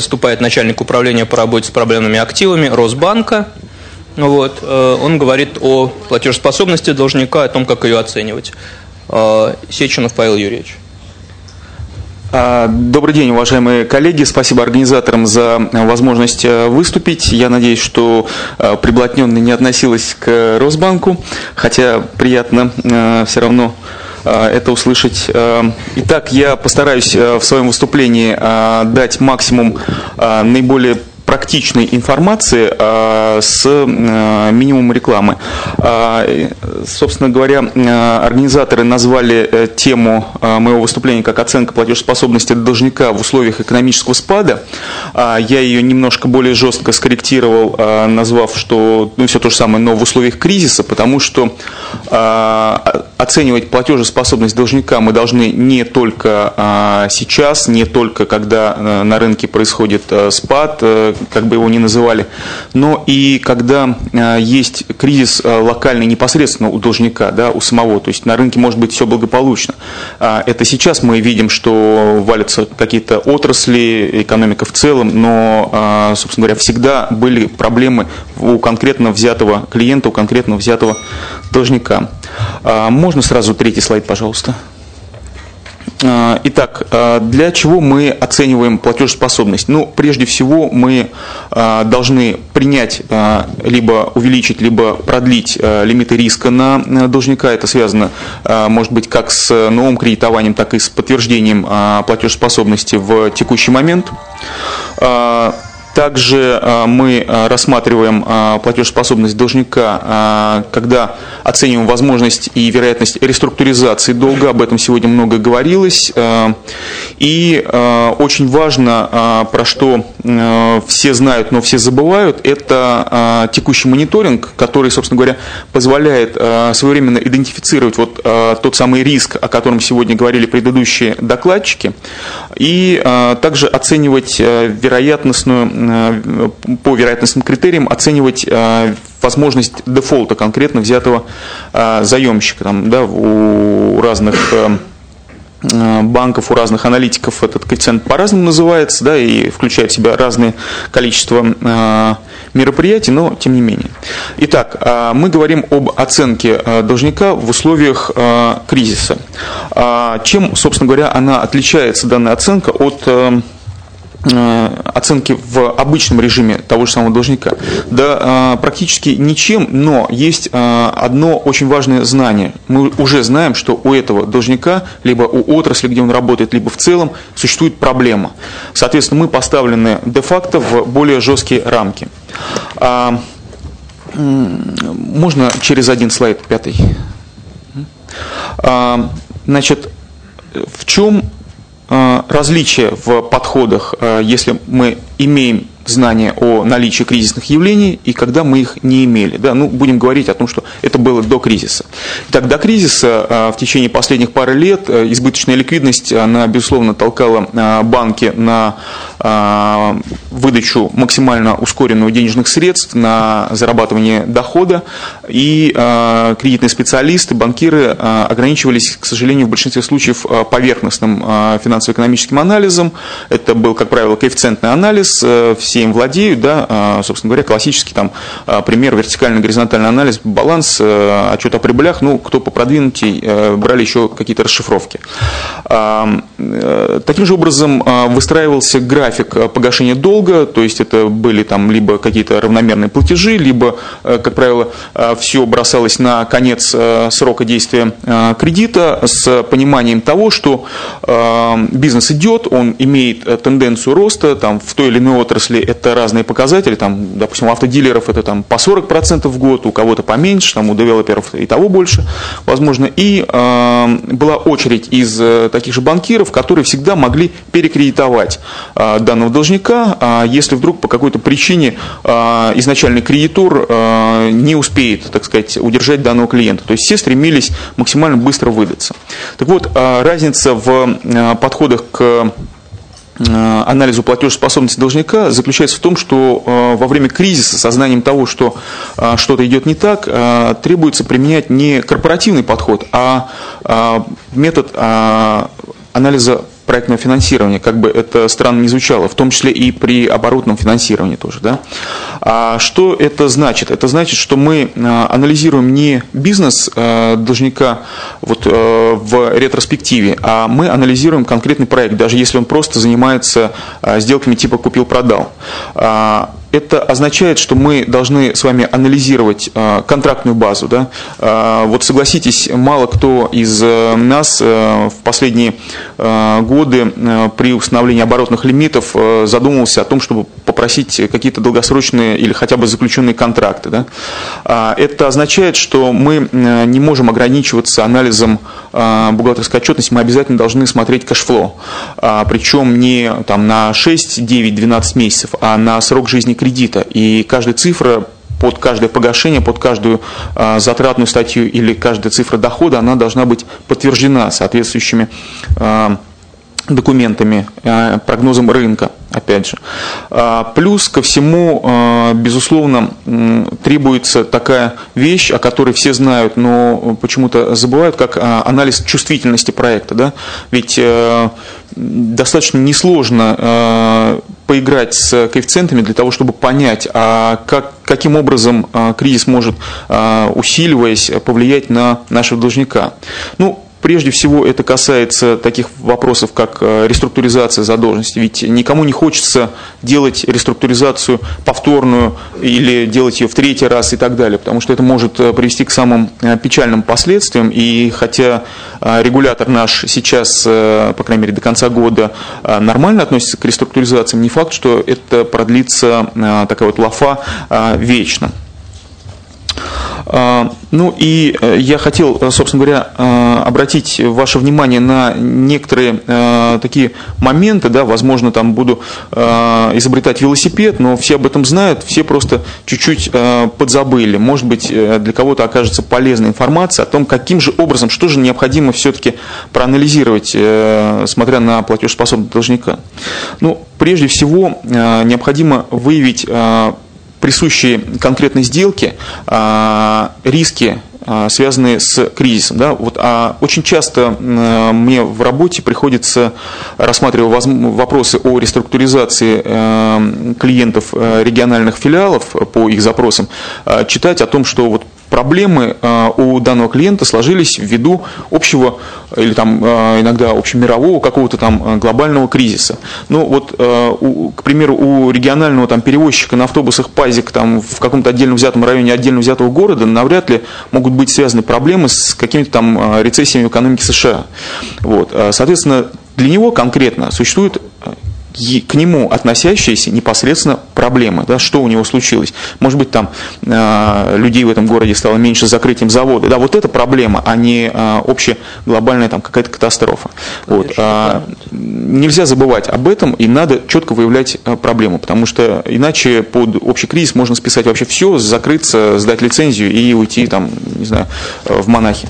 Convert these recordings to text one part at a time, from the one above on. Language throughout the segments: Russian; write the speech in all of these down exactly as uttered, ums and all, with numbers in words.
выступает начальник управления по работе с проблемными активами Росбанка. Вот, он говорит о платежеспособности должника, о том, как ее оценивать. Сеченов Павел Юрьевич. Добрый день, уважаемые коллеги. Спасибо организаторам за возможность выступить. Я надеюсь, что приблотненная не относилась к Росбанку, хотя приятно все равно это услышать. Итак, я постараюсь в своем выступлении дать максимум наиболее практичной информации а, с а, минимумом рекламы. А, собственно говоря, организаторы назвали а, тему а, моего выступления как оценка платежеспособности должника в условиях экономического спада. А, я ее немножко более жестко скорректировал, а, назвав, что ну, все то же самое, но в условиях кризиса, потому что а, оценивать платежеспособность должника мы должны не только а, сейчас, не только когда а, на рынке происходит а, спад, а, как бы его ни называли, но и когда а, есть кризис а, локальный непосредственно у должника, да, у самого, то есть на рынке может быть все благополучно. А, это сейчас мы видим, что валятся какие-то отрасли, экономика в целом, но, а, собственно говоря, всегда были проблемы у конкретно взятого клиента, у конкретно взятого должника. А, можно сразу третий слайд, пожалуйста. Итак, для чего мы оцениваем платежеспособность? Ну, прежде всего, мы должны принять, либо увеличить, либо продлить лимиты риска на должника. Это связано, может быть, как с новым кредитованием, так и с подтверждением платежеспособности в текущий момент. Также мы рассматриваем платежеспособность должника, когда оцениваем возможность и вероятность реструктуризации долга. Об этом сегодня много говорилось. И очень важно, про что все знают, но все забывают, это текущий мониторинг, который, собственно говоря, позволяет своевременно идентифицировать вот тот самый риск, о котором сегодня говорили предыдущие докладчики, и также оценивать вероятностную по вероятностным критериям оценивать возможность дефолта конкретно взятого заемщика. Там, да, у разных банков, у разных аналитиков этот коэффициент по-разному называется, да, и включает в себя разное количество мероприятий, но тем не менее. Итак, мы говорим об оценке должника в условиях кризиса. Чем, собственно говоря, она отличается, данная оценка, от оценки в обычном режиме того же самого должника? Да, практически ничем, но есть одно очень важное знание. Мы уже знаем, что у этого должника, либо у отрасли, где он работает, либо в целом, существует проблема. Соответственно, мы поставлены де-факто в более жесткие рамки. Можно через один слайд, пятый. Значит, в чем различие в подходах, если мы имеем знания о наличии кризисных явлений и когда мы их не имели. Да, ну, будем говорить о том, что это было до кризиса. Итак, до кризиса в течение последних пары лет избыточная ликвидность, она, безусловно, толкала банки на выдачу максимально ускоренную денежных средств, на зарабатывание дохода, и кредитные специалисты, банкиры ограничивались, к сожалению, в большинстве случаев поверхностным финансово-экономическим анализом. Это был, как правило, коэффициентный анализ, все им владеют, да, собственно говоря, классический там пример, вертикально-горизонтальный анализ, баланс, отчет о прибылях, ну, кто попродвинутей, брали еще какие-то расшифровки. Таким же образом выстраивался график погашения долга, то есть это были там либо какие-то равномерные платежи, либо, как правило, все бросалось на конец срока действия кредита с пониманием того, что бизнес идет, он имеет тенденцию роста, там, в той или иной отрасли это разные показатели, там, допустим, у автодилеров это там, по сорок процентов в год, у кого-то поменьше, там, у девелоперов и того больше, возможно. И э, была очередь из э, таких же банкиров, которые всегда могли перекредитовать э, данного должника, э, если вдруг по какой-то причине э, изначальный кредитор э, не успеет, так сказать, удержать данного клиента. То есть все стремились максимально быстро выдаться. Так вот, э, разница в э, подходах к анализу платежеспособности должника заключается в том, что во время кризиса со знанием того, что что-то идет не так, требуется применять не корпоративный подход, а метод анализа проектного финансирования, как бы это странно ни звучало, в том числе и при оборотном финансировании тоже. Да? А что это значит? Это значит, что мы анализируем не бизнес должника вот, в ретроспективе, а мы анализируем конкретный проект, даже если он просто занимается сделками типа купил-продал. Это означает, что мы должны с вами анализировать э, контрактную базу. Да? Э, вот согласитесь, мало кто из э, нас э, в последние э, годы э, при установлении оборотных лимитов э, задумывался о том, чтобы попросить какие-то долгосрочные или хотя бы заключенные контракты. Да? Э, это означает, что мы э, не можем ограничиваться анализом э, бухгалтерской отчетности, мы обязательно должны смотреть кэшфлоу. Э, причем не там, на шесть, девять, двенадцать месяцев, а на срок жизни кредита, и каждая цифра под каждое погашение, под каждую э, затратную статью или каждая цифра дохода, она должна быть подтверждена соответствующими э, документами, э, прогнозом рынка, опять же. Э, плюс ко всему, э, безусловно, э, требуется такая вещь, о которой все знают, но почему-то забывают, как э, анализ чувствительности проекта. Да? Ведь э, достаточно несложно э, поиграть с коэффициентами для того, чтобы понять, а как, каким образом а, кризис может, а, усиливаясь, повлиять на нашего должника. Ну, прежде всего, это касается таких вопросов, как реструктуризация задолженности. Ведь никому не хочется делать реструктуризацию повторную или делать ее в третий раз и так далее, потому что это может привести к самым печальным последствиям. И хотя регулятор наш сейчас, по крайней мере, до конца года нормально относится к реструктуризациям, не факт, что это продлится, такая вот лафа, вечно. Ну и я хотел, собственно говоря, обратить ваше внимание на некоторые такие моменты, да, возможно, там буду изобретать велосипед, но все об этом знают, все просто чуть-чуть подзабыли. Может быть, для кого-то окажется полезная информация о том, каким же образом, что же необходимо все-таки проанализировать, смотря на платежеспособность должника. Ну, прежде всего, необходимо выявить присущие конкретной сделке риски, связанные с кризисом. Да? Вот, а очень часто мне в работе приходится, рассматривая вопросы о реструктуризации клиентов региональных филиалов по их запросам, читать о том, что вот проблемы у данного клиента сложились ввиду общего или там иногда общемирового какого-то там глобального кризиса. Ну вот, к примеру, у регионального там перевозчика на автобусах ПАЗик там в каком-то отдельно взятом районе отдельно взятого города навряд ли могут быть связаны проблемы с какими-то там рецессиями экономики США. Вот. Соответственно, для него конкретно существует к нему относящиеся непосредственно проблемы, да, что у него случилось. Может быть, там э, людей в этом городе стало меньше с закрытием завода. Да, вот это проблема, а не э, общая глобальная там какая-то катастрофа. Вот. А, нельзя забывать об этом, и надо четко выявлять э, проблему, потому что иначе под общий кризис можно списать вообще все, закрыться, сдать лицензию и уйти там, не знаю, в монахи.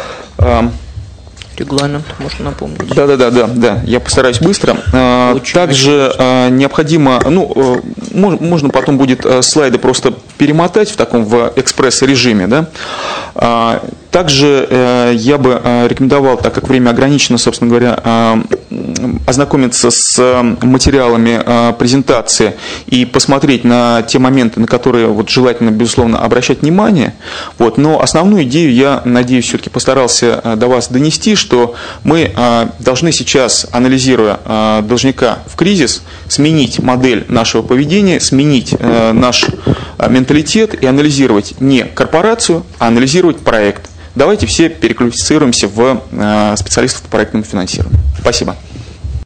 Регламент, можно напомнить. Да, да, да, да, да. Я постараюсь быстро. Очень Также очень. необходимо, ну, можно потом будет слайды просто перемотать в таком в экспресс-режиме, да. Также я бы рекомендовал, так как время ограничено, собственно говоря, ознакомиться с материалами презентации и посмотреть на те моменты, на которые вот желательно, безусловно, обращать внимание. Вот. Но основную идею я, надеюсь, все-таки постарался до вас донести, что мы должны сейчас, анализируя должника в кризис, сменить модель нашего поведения, сменить наш менталитет и анализировать не корпорацию, а анализировать проект. Давайте все переквалифицируемся в специалистов по проектному финансированию. Спасибо.